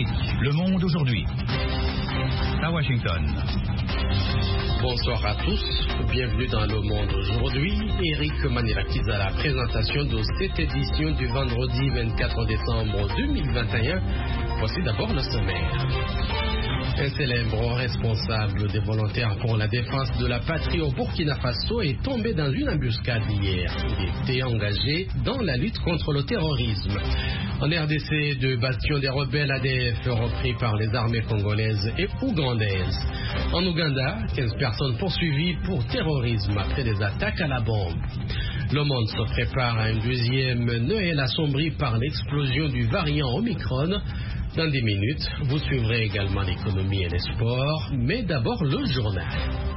Afrique, le monde aujourd'hui. À Washington. Bonsoir à tous, bienvenue dans le monde aujourd'hui. Eric Manirakis à la présentation de cette édition du vendredi 24 décembre 2021. Voici d'abord le sommaire. Un célèbre responsable des volontaires pour la défense de la patrie au Burkina Faso est tombé dans une embuscade hier. Il était engagé dans la lutte contre le terrorisme. En RDC, deux bastions des rebelles ADF repris par les armées congolaises et ougandaises. En Ouganda, 15 personnes poursuivies pour terrorisme après des attaques à la bombe. Le monde se prépare à un deuxième Noël assombri par l'explosion du variant Omicron. Dans 10 minutes, vous suivrez également l'économie et les sports, mais d'abord le journal.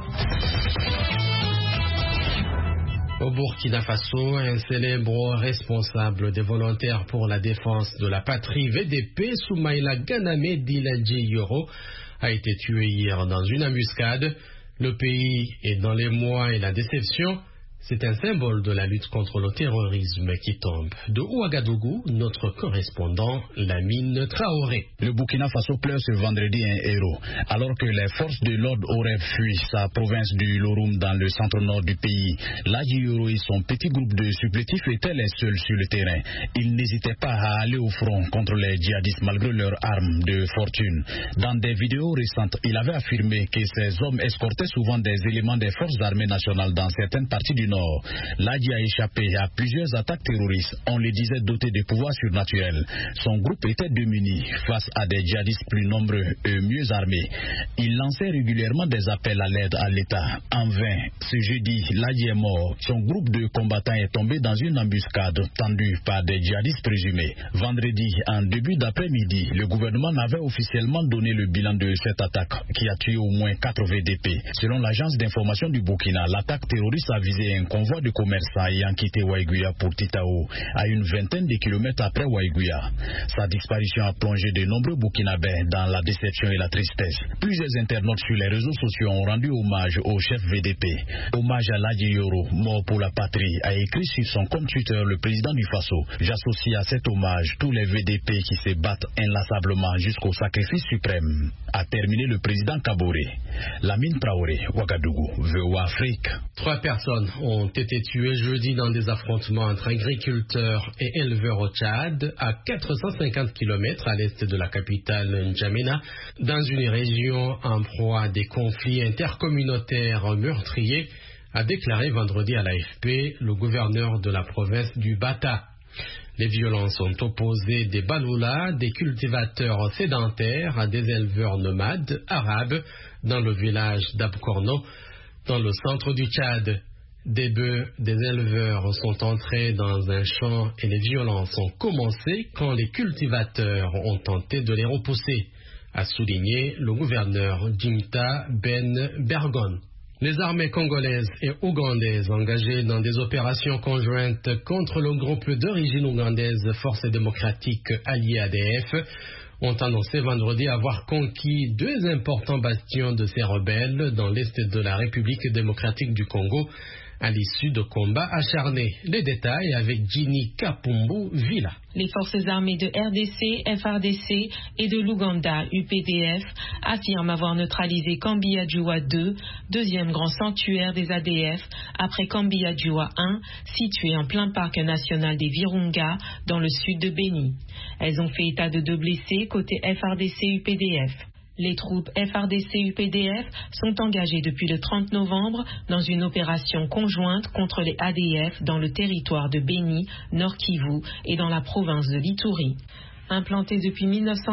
Au Burkina Faso, un célèbre responsable des volontaires pour la défense de la patrie VDP, Soumaïla Ganame Diladji Yoro, a été tué hier dans une embuscade. Le pays est dans l'émoi et la déception. C'est un symbole de la lutte contre le terrorisme qui tombe. De Ouagadougou, notre correspondant Lamine Traoré. Le Burkina Faso pleure ce vendredi un héros. Alors que les forces de l'ordre auraient fui sa province du Loroum dans le centre-nord du pays, Ladji Yoro et son petit groupe de supplétifs étaient les seuls sur le terrain. Ils n'hésitaient pas à aller au front contre les djihadistes malgré leurs armes de fortune. Dans des vidéos récentes, il avait affirmé que ces hommes escortaient souvent des éléments des forces armées nationales dans certaines parties du Nord. Ladji a échappé à plusieurs attaques terroristes. On le disait doté de pouvoirs surnaturels. Son groupe était démuni face à des djihadistes plus nombreux et mieux armés. Il lançait régulièrement des appels à l'aide à l'État. En vain, ce jeudi, Ladji est mort. Son groupe de combattants est tombé dans une embuscade tendue par des djihadistes présumés. Vendredi, en début d'après-midi, le gouvernement n'avait officiellement donné le bilan de cette attaque qui a tué au moins 4 VDP. Selon l'agence d'information du Burkina, l'attaque terroriste a visé un convoi de commerçants ayant quitté Waïguya pour Titao, à une vingtaine de kilomètres après Waïguya. Sa disparition a plongé de nombreux Burkinabés dans la déception et la tristesse. Plusieurs internautes sur les réseaux sociaux ont rendu hommage au chef VDP. Hommage à Ladji Yoro, mort pour la patrie, a écrit sur son compte Twitter le président du Faso. J'associe à cet hommage tous les VDP qui se battent inlassablement jusqu'au sacrifice suprême, a terminé le président Kaboré. Lamine Traoré, Ouagadougou, VOA Afrique. 3 personnes ont été tués jeudi dans des affrontements entre agriculteurs et éleveurs au Tchad, à 450 km à l'est de la capitale N'Djamena, dans une région en proie à des conflits intercommunautaires meurtriers, a déclaré vendredi à l'AFP le gouverneur de la province du Bata. Les violences ont opposé des baloulas, des cultivateurs sédentaires, à des éleveurs nomades arabes dans le village d'Abkorno, dans le centre du Tchad. Des bœufs des éleveurs sont entrés dans un champ et les violences ont commencé quand les cultivateurs ont tenté de les repousser, a souligné le gouverneur Jimta Ben Bergon. Les armées congolaises et ougandaises engagées dans des opérations conjointes contre le groupe d'origine ougandaise Forces démocratiques alliées ADF ont annoncé vendredi avoir conquis 2 importants bastions de ces rebelles dans l'est de la République démocratique du Congo à l'issue de combats acharnés. Les détails avec Ginny Kapumbu Villa. Les forces armées de RDC, FRDC et de l'Ouganda, UPDF, affirment avoir neutralisé Kambi-Adjoua 2, deuxième grand sanctuaire des ADF, après Kambi-Adjoua 1, situé en plein parc national des Virunga, dans le sud de Béni. Elles ont fait état de 2 blessés côté FRDC-UPDF. Les troupes FRDC-UPDF sont engagées depuis le 30 novembre dans une opération conjointe contre les ADF dans le territoire de Béni, Nord Kivu et dans la province de l'Ituri. Implantés depuis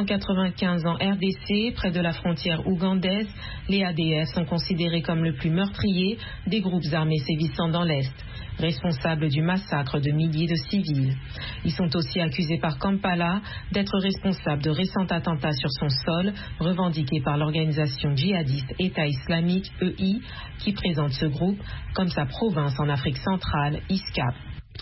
1995 en RDC, près de la frontière ougandaise, les ADF sont considérés comme le plus meurtrier des groupes armés sévissant dans l'Est, responsables du massacre de milliers de civils. Ils sont aussi accusés par Kampala d'être responsables de récents attentats sur son sol, revendiqués par l'organisation djihadiste État islamique, EI, qui présente ce groupe comme sa province en Afrique centrale, ISCAP.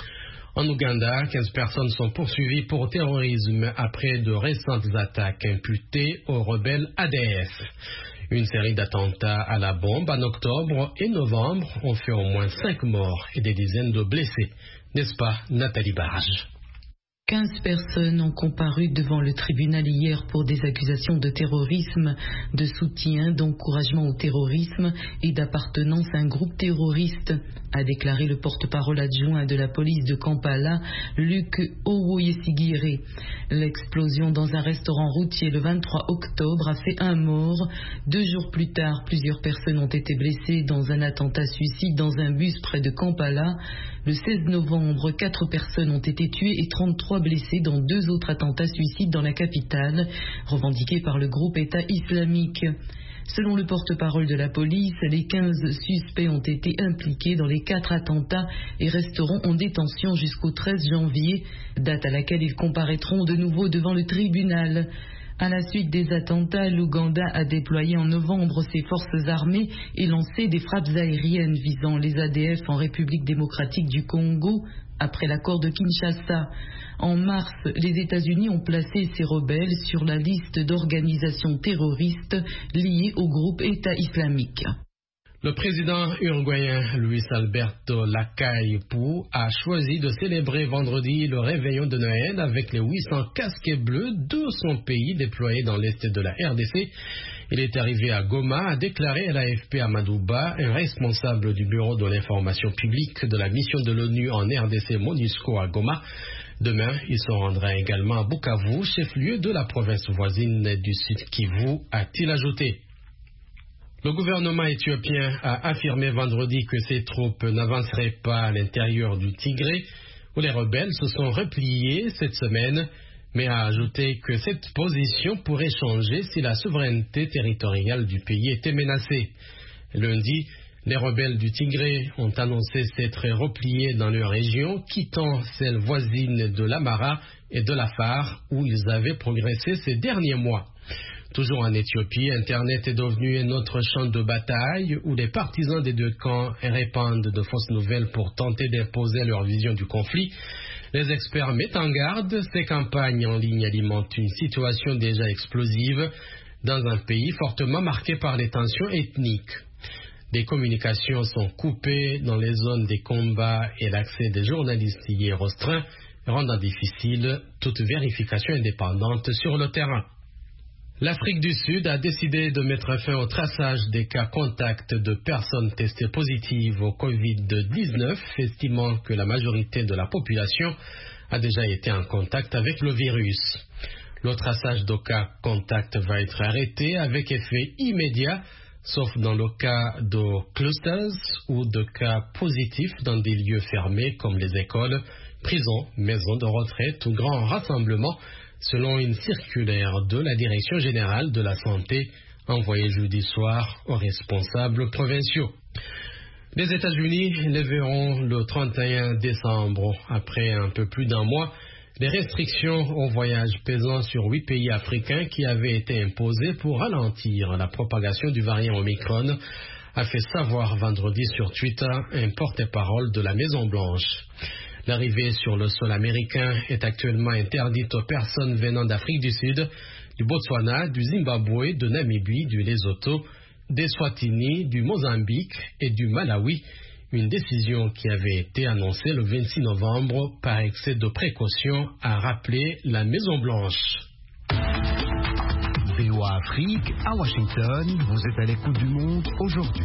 En Ouganda, 15 personnes sont poursuivies pour terrorisme après de récentes attaques imputées aux rebelles ADF. Une série d'attentats à la bombe en octobre et novembre ont fait au moins 5 morts et des dizaines de blessés. N'est-ce pas, Nathalie Barge? 15 personnes ont comparu devant le tribunal hier pour des accusations de terrorisme, de soutien, d'encouragement au terrorisme et d'appartenance à un groupe terroriste, a déclaré le porte-parole adjoint de la police de Kampala, Luc Owoyesigire. L'explosion dans un restaurant routier le 23 octobre a fait un mort. 2 jours plus tard, plusieurs personnes ont été blessées dans un attentat suicide dans un bus près de Kampala. Le 16 novembre, 4 personnes ont été tuées et 33 blessées dans 2 autres attentats suicides dans la capitale, revendiqués par le groupe État islamique. Selon le porte-parole de la police, les 15 suspects ont été impliqués dans les 4 attentats et resteront en détention jusqu'au 13 janvier, date à laquelle ils comparaîtront de nouveau devant le tribunal. À la suite des attentats, l'Ouganda a déployé en novembre ses forces armées et lancé des frappes aériennes visant les ADF en République démocratique du Congo, après l'accord de Kinshasa. En mars, les États-Unis ont placé ces rebelles sur la liste d'organisations terroristes liées au groupe État islamique. Le président uruguayen Luis Alberto Lacalle Pou a choisi de célébrer vendredi le réveillon de Noël avec les 800 casques bleus de son pays déployés dans l'est de la RDC. Il est arrivé à Goma, a déclaré à l'AFP Amadouba, un responsable du bureau de l'information publique de la mission de l'ONU en RDC MONUSCO à Goma. Demain, il se rendra également à Bukavu, chef-lieu de la province voisine du Sud Kivu, a-t-il ajouté. Le gouvernement éthiopien a affirmé vendredi que ses troupes n'avanceraient pas à l'intérieur du Tigré, où les rebelles se sont repliés cette semaine, mais a ajouté que cette position pourrait changer si la souveraineté territoriale du pays était menacée. Lundi, les rebelles du Tigré ont annoncé s'être repliés dans leur région, quittant celle voisine de l'Amara et de l'Afar, où ils avaient progressé ces derniers mois. Toujours en Éthiopie, Internet est devenu un autre champ de bataille où les partisans des 2 camps répandent de fausses nouvelles pour tenter d'imposer leur vision du conflit. Les experts mettent en garde, ces campagnes en ligne alimentent une situation déjà explosive dans un pays fortement marqué par les tensions ethniques. Les communications sont coupées dans les zones des combats et l'accès des journalistes y est restreint, rendant difficile toute vérification indépendante sur le terrain. L'Afrique du Sud a décidé de mettre fin au traçage des cas contacts de personnes testées positives au Covid-19, estimant que la majorité de la population a déjà été en contact avec le virus. Le traçage de cas contacts va être arrêté avec effet immédiat, sauf dans le cas de clusters ou de cas positifs dans des lieux fermés comme les écoles, prisons, maisons de retraite ou grands rassemblements, selon une circulaire de la Direction générale de la santé envoyée jeudi soir aux responsables provinciaux. Les États-Unis lèveront le 31 décembre, après un peu plus d'un mois, les restrictions aux voyages pesant sur 8 pays africains qui avaient été imposées pour ralentir la propagation du variant Omicron, a fait savoir vendredi sur Twitter un porte-parole de la Maison-Blanche. L'arrivée sur le sol américain est actuellement interdite aux personnes venant d'Afrique du Sud, du Botswana, du Zimbabwe, de Namibie, du Lesotho, d'Eswatini, du Mozambique et du Malawi. Une décision qui avait été annoncée le 26 novembre par excès de précaution, a rappelé la Maison-Blanche. VOA Afrique, à Washington, vous êtes à l'écoute du monde aujourd'hui.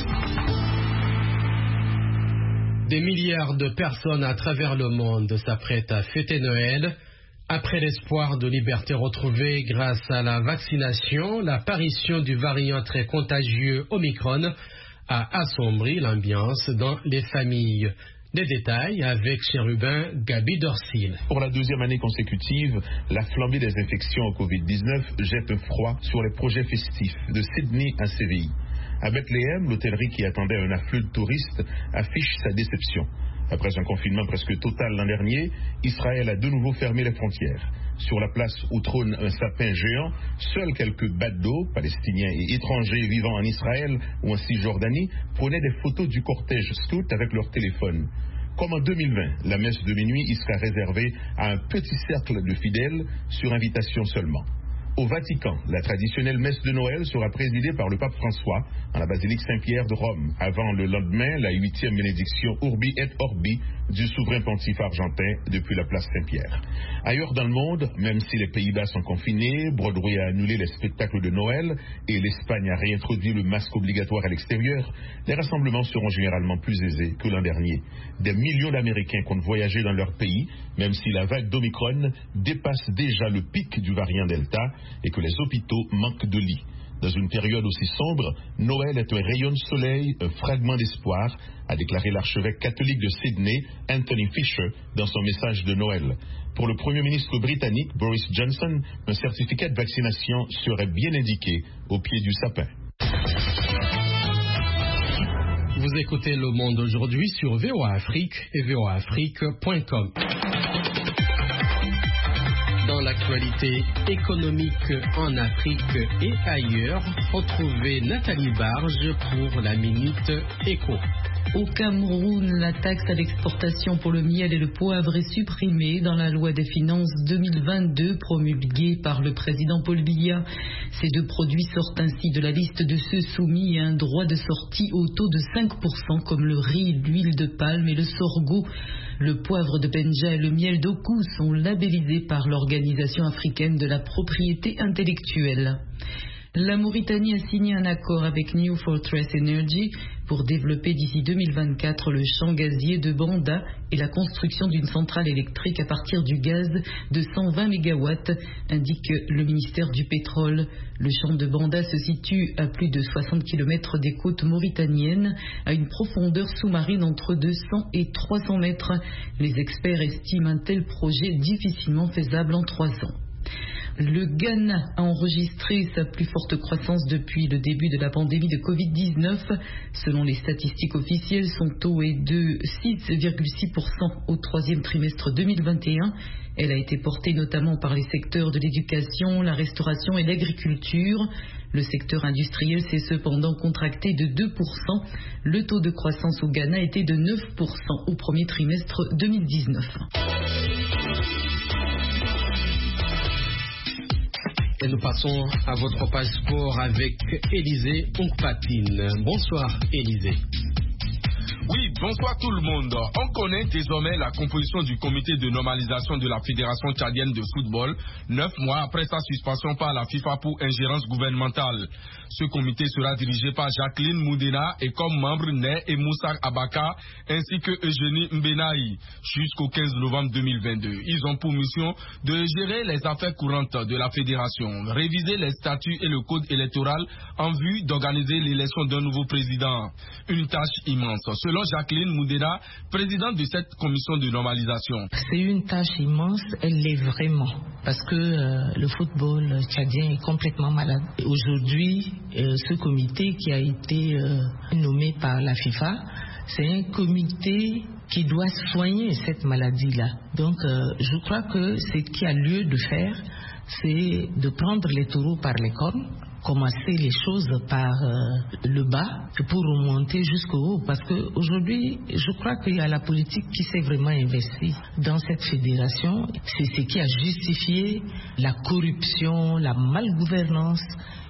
Des milliards de personnes à travers le monde s'apprêtent à fêter Noël. Après l'espoir de liberté retrouvée grâce à la vaccination, l'apparition du variant très contagieux Omicron a assombri l'ambiance dans les familles. Des détails avec Chérubin Gabi Dorsil. Pour la 2e année consécutive, la flambée des infections au Covid-19 jette un froid sur les projets festifs de Sydney à Séville. À Bethléem, l'hôtellerie qui attendait un afflux de touristes affiche sa déception. Après un confinement presque total l'an dernier, Israël a de nouveau fermé les frontières. Sur la place où trône un sapin géant, seuls quelques badauds, palestiniens et étrangers vivant en Israël ou en Cisjordanie, prenaient des photos du cortège scout avec leur téléphone. Comme en 2020, la messe de minuit y sera réservée à un petit cercle de fidèles sur invitation seulement. Au Vatican, la traditionnelle messe de Noël sera présidée par le pape François en la basilique Saint-Pierre de Rome, avant le lendemain la 8e bénédiction Urbi et Orbi du souverain pontife argentin depuis la place Saint-Pierre. Ailleurs dans le monde, même si les Pays-Bas sont confinés, Broadway a annulé les spectacles de Noël et l'Espagne a réintroduit le masque obligatoire à l'extérieur, les rassemblements seront généralement plus aisés que l'an dernier. Des millions d'Américains comptent voyager dans leur pays, même si la vague d'Omicron dépasse déjà le pic du variant Delta et que les hôpitaux manquent de lits. Dans une période aussi sombre, Noël est un rayon de soleil, un fragment d'espoir, a déclaré l'archevêque catholique de Sydney, Anthony Fisher, dans son message de Noël. Pour le Premier ministre britannique, Boris Johnson, un certificat de vaccination serait bien indiqué au pied du sapin. Vous écoutez Le Monde aujourd'hui sur VOA Afrique et voaafrique.com. Dans l'actualité économique en Afrique et ailleurs, retrouvez Nathalie Barge pour la Minute Éco. Au Cameroun, la taxe à l'exportation pour le miel et le poivre est supprimée dans la loi des finances 2022 promulguée par le président Paul Biya. Ces deux produits sortent ainsi de la liste de ceux soumis à un droit de sortie au taux de 5% comme le riz, l'huile de palme et le sorgho. Le poivre de Benja et le miel d'Oku sont labellisés par l'Organisation africaine de la propriété intellectuelle. La Mauritanie a signé un accord avec New Fortress Energy pour développer d'ici 2024 le champ gazier de Banda et la construction d'une centrale électrique à partir du gaz de 120 MW, indique le ministère du pétrole. Le champ de Banda se situe à plus de 60 km des côtes mauritaniennes, à une profondeur sous-marine entre 200 et 300 mètres. Les experts estiment un tel projet difficilement faisable en 3 ans. Le Ghana a enregistré sa plus forte croissance depuis le début de la pandémie de Covid-19. Selon les statistiques officielles, son taux est de 6,6% au troisième trimestre 2021. Elle a été portée notamment par les secteurs de l'éducation, la restauration et l'agriculture. Le secteur industriel s'est cependant contracté de 2%. Le taux de croissance au Ghana était de 9% au premier trimestre 2019. Et nous passons à votre page sport avec Élisée Onkpatine. Bonsoir Élisée. Oui, bonsoir tout le monde. On connaît désormais la composition du comité de normalisation de la Fédération tchadienne de football, 9 mois après sa suspension par la FIFA pour ingérence gouvernementale. Ce comité sera dirigé par Jacqueline Moudena et comme membres Ney et Moussa Abaka ainsi que Eugénie Mbenaï jusqu'au 15 novembre 2022. Ils ont pour mission de gérer les affaires courantes de la fédération, réviser les statuts et le code électoral en vue d'organiser l'élection d'un nouveau président. Une tâche immense. Selon Jacqueline Moudena, présidente de cette commission de normalisation. C'est une tâche immense, elle l'est vraiment, parce que le football tchadien est complètement malade. Aujourd'hui, ce comité qui a été nommé par la FIFA, c'est un comité qui doit soigner cette maladie-là. Donc, je crois que ce qu'il y a lieu de faire, c'est de prendre les taureaux par les cornes, commencer les choses par le bas pour remonter jusqu'au haut, parce qu'aujourd'hui, je crois qu'il y a la politique qui s'est vraiment investie dans cette fédération. C'est ce qui a justifié la corruption, la malgouvernance,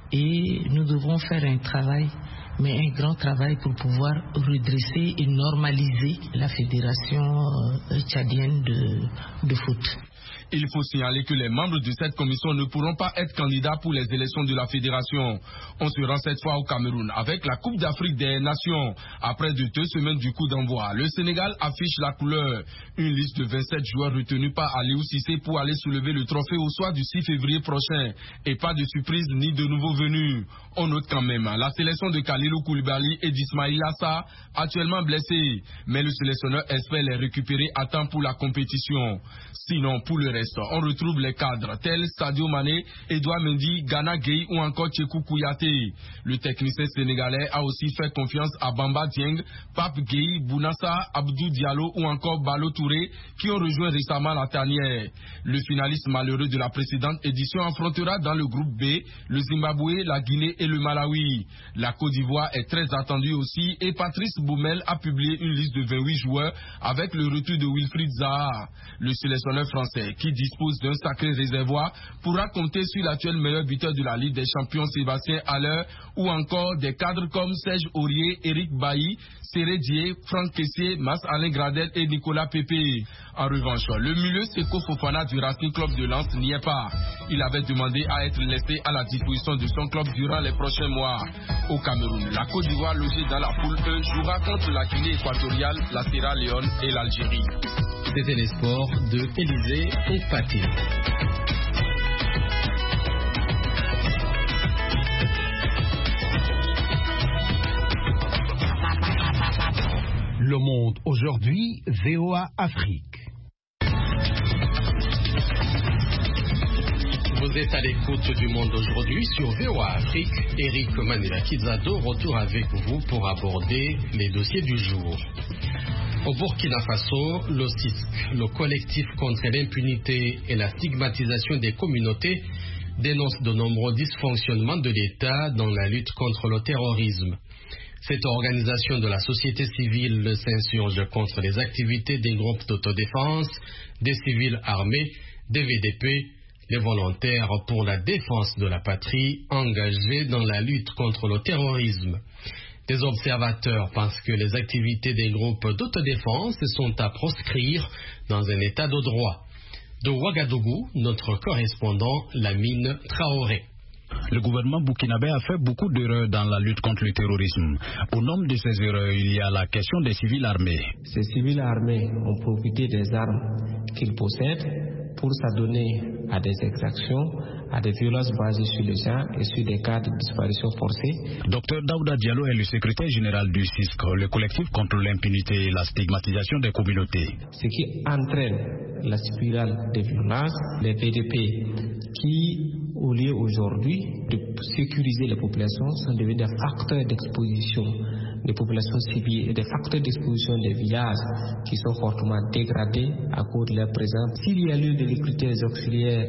et nous devons faire un travail, mais un grand travail pour pouvoir redresser et normaliser la fédération tchadienne de foot. Il faut signaler que les membres de cette commission ne pourront pas être candidats pour les élections de la fédération. On se rend cette fois au Cameroun avec la Coupe d'Afrique des Nations. Après 2 semaines du coup d'envoi, le Sénégal affiche la couleur. Une liste de 27 joueurs retenus par Aliou Cissé pour aller soulever le trophée au soir du 6 février prochain. Et pas de surprise ni de nouveaux venus. On note quand même la sélection de Kalilou Koulibaly et d'Ismaïla Assa, actuellement blessés. Mais le sélectionneur espère les récupérer à temps pour la compétition. Sinon, pour le reste, on retrouve les cadres tels Sadio Mané, Edouard Mendy, Gana Gueye ou encore Tchekou Kouyaté. Le technicien sénégalais a aussi fait confiance à Bamba Dieng, Pape Gueye, Bounassa, Abdou Diallo ou encore Balo Touré qui ont rejoint récemment la tanière. Le finaliste malheureux de la précédente édition affrontera dans le groupe B le Zimbabwe, la Guinée et le Malawi. La Côte d'Ivoire est très attendue aussi et Patrice Baumel a publié une liste de 28 joueurs avec le retour de Wilfried Zaha. Le sélectionneur français qui dispose d'un sacré réservoir, pourra compter sur l'actuel meilleur buteur de la Ligue des Champions Sébastien Haller ou encore des cadres comme Serge Aurier, Eric Bailly, Séré Dié, Franck Kessié, Mas-Alain Gradel et Nicolas Pépé. En revanche, le milieu Seko Fofana du Racing Club de Lens n'y est pas. Il avait demandé à être laissé à la disposition de son club durant les prochains mois. Au Cameroun, la Côte d'Ivoire logée dans la poule E jouera contre la Guinée équatoriale, la Sierra Leone et l'Algérie. C'était les sports de Élysée Ompati. Le Monde aujourd'hui, VOA Afrique. Vous êtes à l'écoute du Monde aujourd'hui sur VOA Afrique. Eric Manila-Kizado retour avec vous pour aborder les dossiers du jour. Au Burkina Faso, le CISC, le collectif contre l'impunité et la stigmatisation des communautés, dénonce de nombreux dysfonctionnements de l'État dans la lutte contre le terrorisme. Cette organisation de la société civile s'insurge contre les activités des groupes d'autodéfense, des civils armés, des VDP, les volontaires pour la défense de la patrie engagés dans la lutte contre le terrorisme. Des observateurs pensent que les activités des groupes d'autodéfense sont à proscrire dans un état de droit. De Ouagadougou, notre correspondant Lamine Traoré. Le gouvernement burkinabé a fait beaucoup d'erreurs dans la lutte contre le terrorisme. Au nombre de ces erreurs, il y a la question des civils armés. Ces civils armés ont profité des armes qu'ils possèdent pour s'adonner à des exactions, à des violences basées sur les gens et sur des cas de disparition forcée. Dr Daouda Diallo est le secrétaire général du CISC, le collectif contre l'impunité et la stigmatisation des communautés. Ce qui entraîne la spirale des violences, les VDP qui, au lieu aujourd'hui de sécuriser les populations, sont devenus des facteurs d'exposition des populations civiles et des facteurs d'exposition des villages qui sont fortement dégradés à cause de leur présence. S'il y a lieu de recruter des auxiliaires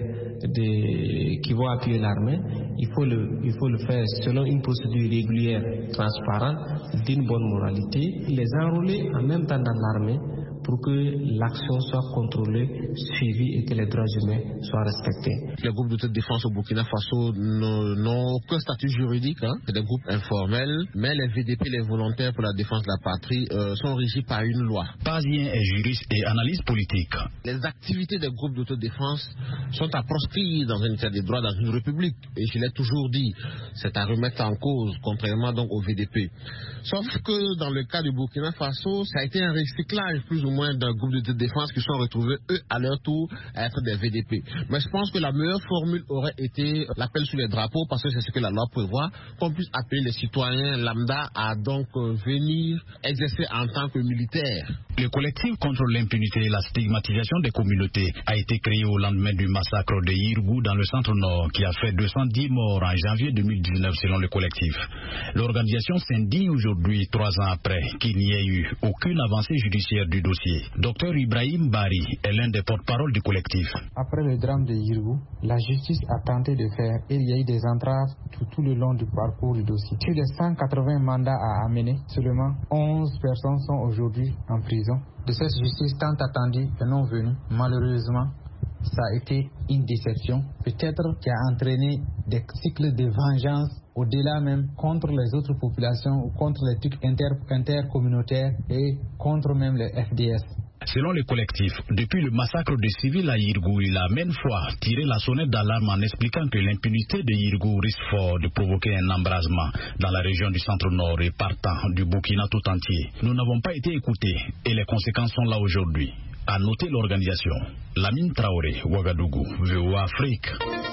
qui vont appuyer l'armée, il faut le faire selon une procédure régulière, transparente, d'une bonne moralité, les enrôler en même temps dans l'armée pour que l'action soit contrôlée, suivie et que les droits humains soient respectés. Les groupes d'autodéfense au Burkina Faso n'ont aucun statut juridique, c'est des groupes informels, mais les VDP, les volontaires pour la défense de la patrie, sont régis par une loi. Pazien est juriste et analyse politique. Les activités des groupes d'autodéfense sont à proscrire dans un état de droit, dans une république, et je l'ai toujours dit, c'est à remettre en cause, contrairement donc au VDP. Sauf que dans le cas du Burkina Faso, ça a été un recyclage plus ou moins d'un groupe de défense qui sont retrouvés, eux, à leur tour, à être des VDP. Mais je pense que la meilleure formule aurait été l'appel sous les drapeaux, parce que c'est ce que la loi prévoit, qu'on puisse appeler les citoyens lambda à donc venir exercer en tant que militaires. Le collectif contre l'impunité et la stigmatisation des communautés a été créé au lendemain du massacre de Yirgou dans le centre-nord, qui a fait 210 morts en janvier 2019 selon le collectif. L'organisation s'indigne aujourd'hui, 3 ans après, qu'il n'y ait eu aucune avancée judiciaire du dossier. Dr Ibrahim Bari est l'un des porte-parole du collectif. Après le drame de Yirgou, la justice a tenté de faire et il y a eu des entraves tout le long du parcours du dossier. Sur les 180 mandats à amener, seulement 11 personnes sont aujourd'hui en prison. De cette justice tant attendue et non venue, malheureusement, ça a été une déception, peut-être qui a entraîné des cycles de vengeance au-delà même contre les autres populations ou contre les trucs intercommunautaires et contre même les FDS. Selon le collectif, depuis le massacre de civils à Yirgou, il a maintes fois tiré la sonnette d'alarme en expliquant que l'impunité de Yirgou risque fort de provoquer un embrasement dans la région du centre-nord et partant du Burkina tout entier. Nous n'avons pas été écoutés et les conséquences sont là aujourd'hui. A noter l'organisation. Lamine Traoré, Ouagadougou, VOA Afrique.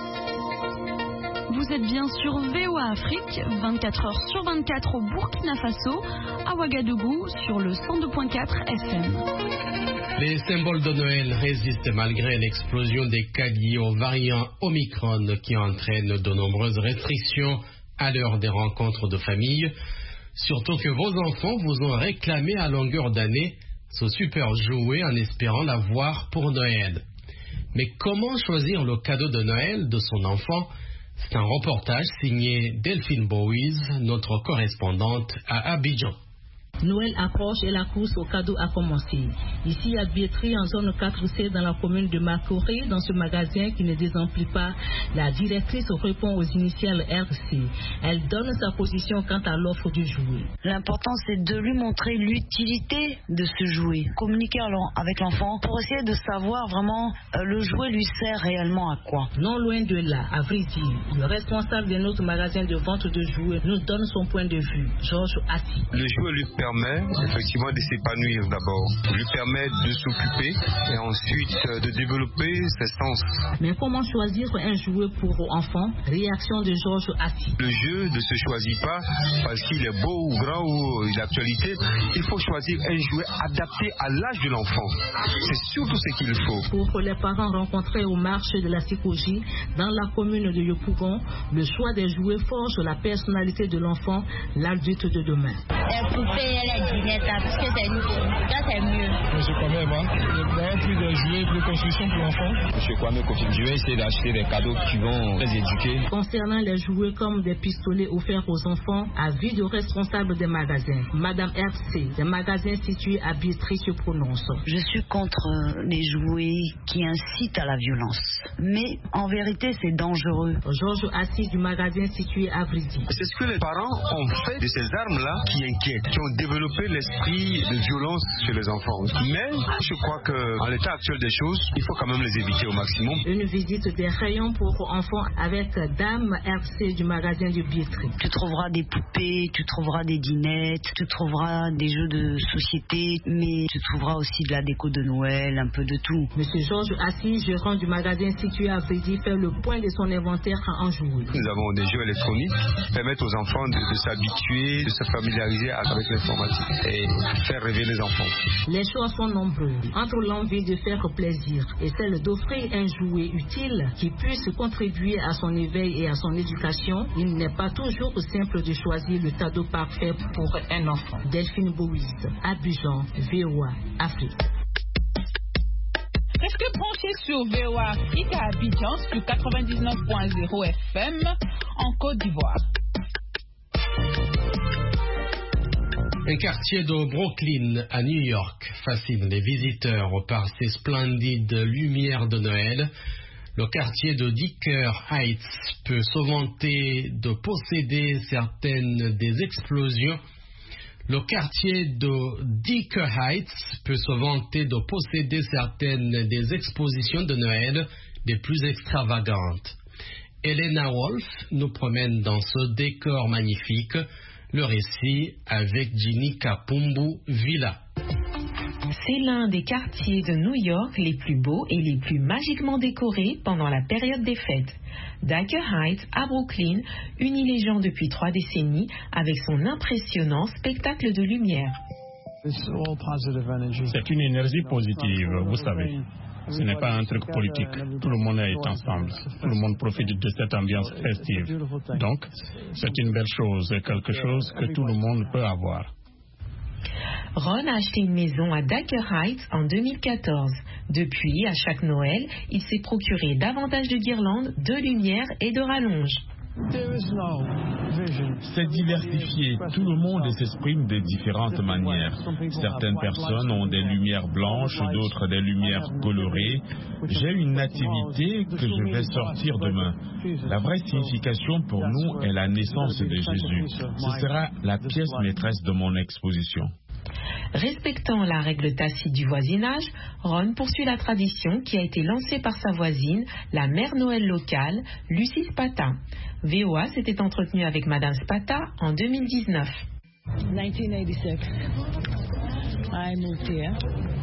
Vous êtes bien sur VOA Afrique, 24 heures sur 24 au Burkina Faso, à Ouagadougou sur le 102.4 FM. Les symboles de Noël résistent malgré l'explosion des cas liés au variant Omicron qui entraîne de nombreuses restrictions à l'heure des rencontres de famille. Surtout que vos enfants vous ont réclamé à longueur d'année ce super jouet en espérant l'avoir pour Noël. Mais comment choisir le cadeau de Noël de son enfant? C'est un reportage signé Delphine Bowies, notre correspondante à Abidjan. Noël approche et la course aux cadeaux a commencé. Ici à Biétry, en zone 4C, dans la commune de Macoré, dans ce magasin qui ne désemplit pas, la directrice répond aux initiales RC. Elle donne sa position quant à l'offre du jouet. L'important, c'est de lui montrer l'utilité de ce jouet. Communiquer avec l'enfant pour essayer de savoir vraiment le jouet lui sert réellement à quoi. Non loin de là, à vrai dire, le responsable de notre magasin de vente de jouets nous donne son point de vue. Georges Assis. Le jouet lui permet effectivement de s'épanouir d'abord, lui permet de s'occuper et ensuite de développer ses sens. Mais comment choisir un jouet pour enfants? Réaction de Georges Assis. Le jeu ne se choisit pas parce qu'il est beau ou grand ou d'actualité. Il faut choisir un jouet adapté à l'âge de l'enfant. C'est surtout ce qu'il faut. Pour les parents rencontrés au marché de la Sikoji, dans la commune de Yopougon, le choix des jouets forge la personnalité de l'enfant, l'adulte de demain. Les poupées et les dinettes, parce que c'est nouveau. Ça, c'est mieux. Monsieur Kwame, d'avoir plus de jouets, plus de construction pour l'enfant. Monsieur Kwame, je vais essayer d'acheter des cadeaux qui vont les éduquer. Concernant les jouets comme des pistolets offerts aux enfants, avis de responsable des magasins. Madame RC, des magasins situés à Biétry se prononce. Je suis contre les jouets qui incitent à la violence. Mais en vérité, c'est dangereux. Georges Assis du magasin situé à Vridi. C'est ce que les parents ont fait de ces armes-là qui inquiètent, qui ont développé l'esprit de violence chez les enfants. Mais je crois qu'en l'état actuel des choses, il faut quand même les éviter au maximum. Une visite des rayons pour enfants avec Dame RC du magasin de Biétry. Tu trouveras des poupées, tu trouveras des dinettes, tu trouveras des jeux de société, mais tu trouveras aussi de la déco de Noël, un peu de tout. Monsieur Georges Assis, gérant du magasin situé à Vridi, fait le point de son inventaire en jouets. Nous avons des jeux électroniques qui permettent aux enfants de s'habituer, de se familiariser avec l'informatique et faire rêver les enfants. Les choix sont nombreux, entre l'envie de faire plaisir et celle d'offrir un jouet utile qui puisse contribuer à son éveil et à son éducation. Il n'est pas toujours simple de choisir le cadeau parfait pour un enfant. Delphine Bouise, Abidjan, VOA, Afrique. Restez branchés sur VOA Afrique à Abidjan sur 99.0 FM en Côte d'Ivoire. Un quartier de Brooklyn à New York fascine les visiteurs par ses splendides lumières de Noël. Le quartier de Dicker Heights peut se vanter de posséder certaines des explosions. Le quartier de Dicker Heights peut se vanter de posséder certaines des expositions de Noël les plus extravagantes. Elena Wolf nous promène dans ce décor magnifique. Le récit avec Ginny Kapumbu Villa. C'est l'un des quartiers de New York les plus beaux et les plus magiquement décorés pendant la période des fêtes. Dicker Heights, à Brooklyn, unit les gens depuis 3 décennies avec son impressionnant spectacle de lumière. C'est une énergie positive, vous savez. Ce n'est pas un truc politique. Tout le monde est ensemble. Tout le monde profite de cette ambiance festive. Donc, c'est une belle chose, quelque chose que tout le monde peut avoir. Ron a acheté une maison à Dicker Heights en 2014. Depuis, à chaque Noël, il s'est procuré davantage de guirlandes, de lumière et de rallonges. C'est diversifié. Tout le monde s'exprime de différentes manières. Certaines personnes ont des lumières blanches, d'autres des lumières colorées. J'ai une nativité que je vais sortir demain. La vraie signification pour nous est la naissance de Jésus. Ce sera la pièce maîtresse de mon exposition. Respectant la règle tacite du voisinage, Ron poursuit la tradition qui a été lancée par sa voisine, la mère Noël locale, Lucie Spata. VOA s'était entretenu avec Madame Spata en 2019. 1986, I moved here.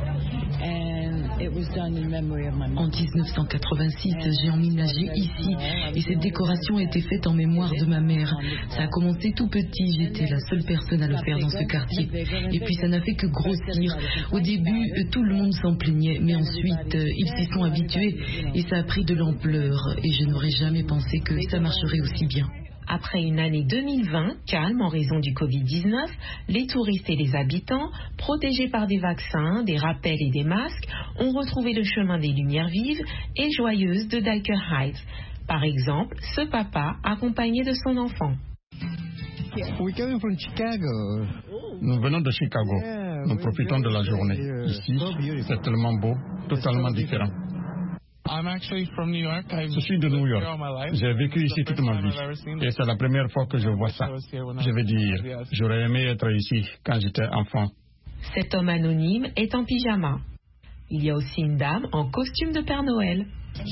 En 1986, j'ai emménagé ici et cette décoration a été faite en mémoire de ma mère. Ça a commencé tout petit, j'étais la seule personne à le faire dans ce quartier. Et puis ça n'a fait que grossir. Au début, tout le monde s'en plaignait, mais ensuite, ils s'y sont habitués et ça a pris de l'ampleur. Et je n'aurais jamais pensé que ça marcherait aussi bien. Après une année 2020 calme en raison du Covid-19, les touristes et les habitants, protégés par des vaccins, des rappels et des masques, ont retrouvé le chemin des lumières vives et joyeuses de Dicker Heights. Par exemple, ce papa accompagné de son enfant. We came from Chicago. Nous venons de Chicago. Nous profitons de la journée. Ici, c'est tellement beau, totalement différent. Je suis de New York. J'ai vécu ici toute ma vie. Et c'est la première fois que je vois ça. Je veux dire, j'aurais aimé être ici quand j'étais enfant. Cet homme anonyme est en pyjama. Il y a aussi une dame en costume de Père Noël. Vous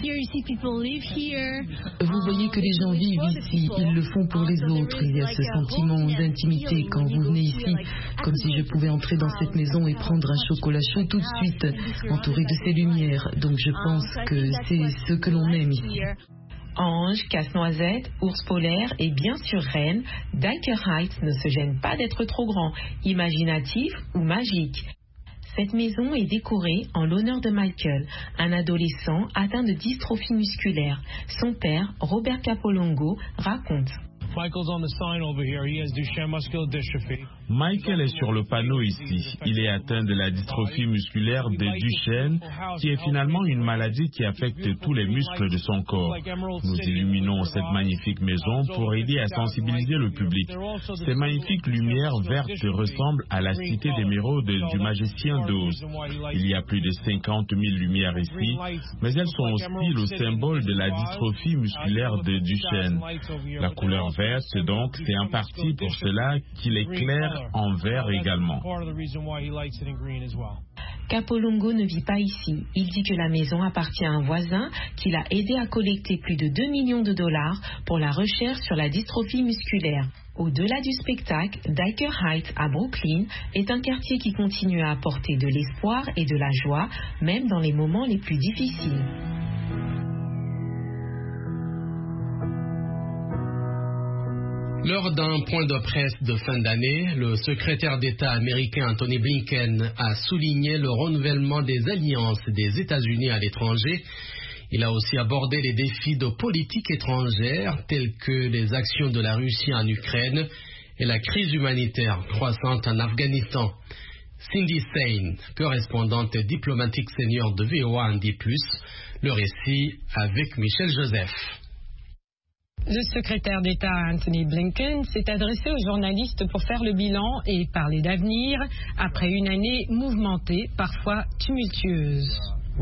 voyez que les gens vivent ici, ils le font pour les autres. Il y a ce sentiment d'intimité quand vous venez ici, comme si je pouvais entrer dans cette maison et prendre un chocolat chaud tout de suite, entouré de ces lumières. Donc je pense que c'est ce que l'on aime ici. Ange, casse-noisette, ours polaire et bien sûr reine, Dyker Heights ne se gêne pas d'être trop grand, imaginatif ou magique. Cette maison est décorée en l'honneur de Michael, un adolescent atteint de dystrophie musculaire. Son père, Robert Capolongo, raconte. Michael est sur le panneau ici. Il est atteint de la dystrophie musculaire de Duchenne, qui est finalement une maladie qui affecte tous les muscles de son corps. Nous illuminons cette magnifique maison pour aider à sensibiliser le public. Ces magnifiques lumières vertes ressemblent à la cité d'émeraude du magicien d'Oz. Il y a plus de 50 000 lumières ici, mais elles sont aussi le symbole de la dystrophie musculaire de Duchenne. La couleur verte, donc, c'est en partie pour cela qu'il éclaire en vert également. Capolongo ne vit pas ici. Il dit que la maison appartient à un voisin qui l'a aidé à collecter plus de 2 millions de dollars pour la recherche sur la dystrophie musculaire. Au-delà du spectacle, Dyker Heights à Brooklyn est un quartier qui continue à apporter de l'espoir et de la joie, même dans les moments les plus difficiles. Lors d'un point de presse de fin d'année, le secrétaire d'État américain Anthony Blinken a souligné le renouvellement des alliances des États-Unis à l'étranger. Il a aussi abordé les défis de politique étrangère tels que les actions de la Russie en Ukraine et la crise humanitaire croissante en Afghanistan. Cindy Sain, correspondante diplomatique senior de VOA en dit plus. Le récit avec Michel Joseph. Le secrétaire d'État Anthony Blinken s'est adressé aux journalistes pour faire le bilan et parler d'avenir après une année mouvementée, parfois tumultueuse.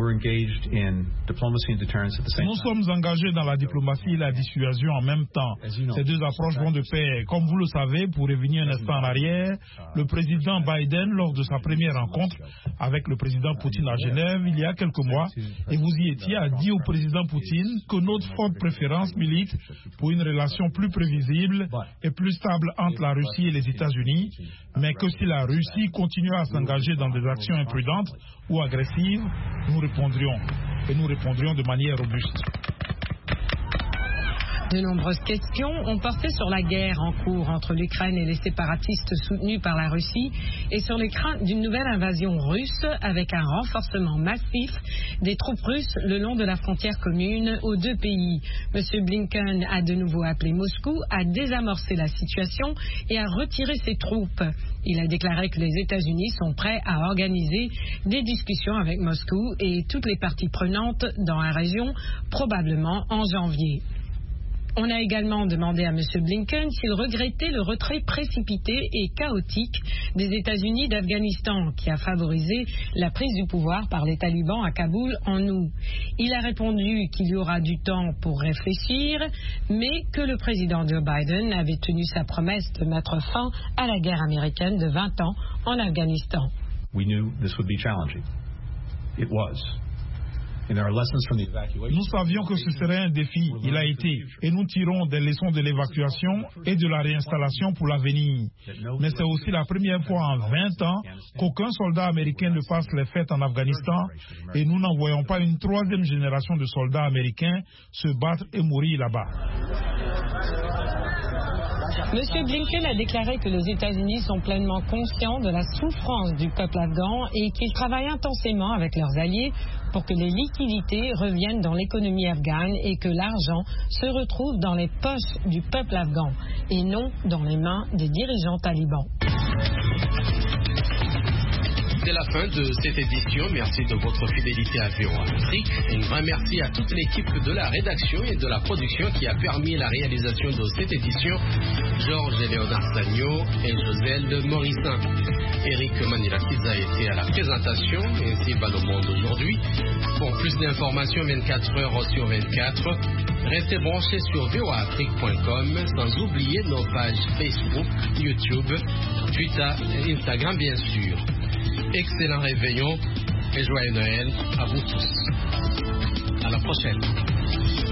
Nous sommes engagés dans la diplomatie et la dissuasion en même temps. Ces deux approches vont de pair. Comme vous le savez, pour revenir un instant en arrière, le président Biden, lors de sa première rencontre avec le président Poutine à Genève il y a quelques mois, et vous y étiez, a dit au président Poutine que notre forte préférence milite pour une relation plus prévisible et plus stable entre la Russie et les États-Unis, mais que si la Russie continue à s'engager dans des actions imprudentes ou agressives, nous répondrions de manière robuste. De nombreuses questions ont porté sur la guerre en cours entre l'Ukraine et les séparatistes soutenus par la Russie et sur les craintes d'une nouvelle invasion russe avec un renforcement massif des troupes russes le long de la frontière commune aux deux pays. M. Blinken a de nouveau appelé Moscou à désamorcer la situation et à retirer ses troupes. Il a déclaré que les États-Unis sont prêts à organiser des discussions avec Moscou et toutes les parties prenantes dans la région, probablement en janvier. On a également demandé à M. Blinken s'il regrettait le retrait précipité et chaotique des États-Unis d'Afghanistan, qui a favorisé la prise du pouvoir par les talibans à Kaboul en août. Il a répondu qu'il y aura du temps pour réfléchir, mais que le président Joe Biden avait tenu sa promesse de mettre fin à la guerre américaine de 20 ans en Afghanistan. We knew this would be challenging. It was. Nous savions que ce serait un défi, il a été, et nous tirons des leçons de l'évacuation et de la réinstallation pour l'avenir. Mais c'est aussi la première fois en 20 ans qu'aucun soldat américain ne passe les fêtes en Afghanistan et nous n'en voyons pas une troisième génération de soldats américains se battre et mourir là-bas. M. Blinken a déclaré que les États-Unis sont pleinement conscients de la souffrance du peuple afghan et qu'ils travaillent intensément avec leurs alliés pour que les liquidités reviennent dans l'économie afghane et que l'argent se retrouve dans les poches du peuple afghan et non dans les mains des dirigeants talibans. C'est la fin de cette édition. Merci de votre fidélité à VOA Afrique. Un grand merci à toute l'équipe de la rédaction et de la production qui a permis la réalisation de cette édition. Georges et Léonard Sagno et Joselle de Morissin. Eric Manilakis a été à la présentation, ainsi va le monde aujourd'hui. Pour plus d'informations 24 heures sur 24, restez branchés sur voaafrique.com, sans oublier nos pages Facebook, YouTube, Twitter et Instagram bien sûr. Excellent réveillon et joyeux Noël à vous tous. À la prochaine.